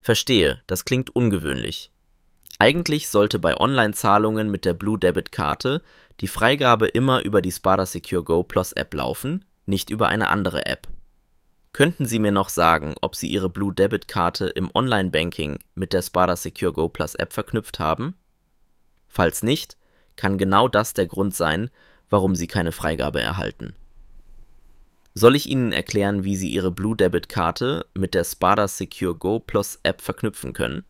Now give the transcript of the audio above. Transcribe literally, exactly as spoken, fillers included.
Verstehe, das klingt ungewöhnlich. Eigentlich sollte bei Online-Zahlungen mit der Blue Debit Karte die Freigabe immer über die Spada Secure Go Plus App laufen, nicht über eine andere App. Könnten Sie mir noch sagen, ob Sie Ihre Blue Debit Karte im Online-Banking mit der Spada Secure Go Plus App verknüpft haben? Falls nicht, kann genau das der Grund sein, warum Sie keine Freigabe erhalten. Soll ich Ihnen erklären, wie Sie Ihre Blue Debit Karte mit der Spada Secure Go Plus App verknüpfen können?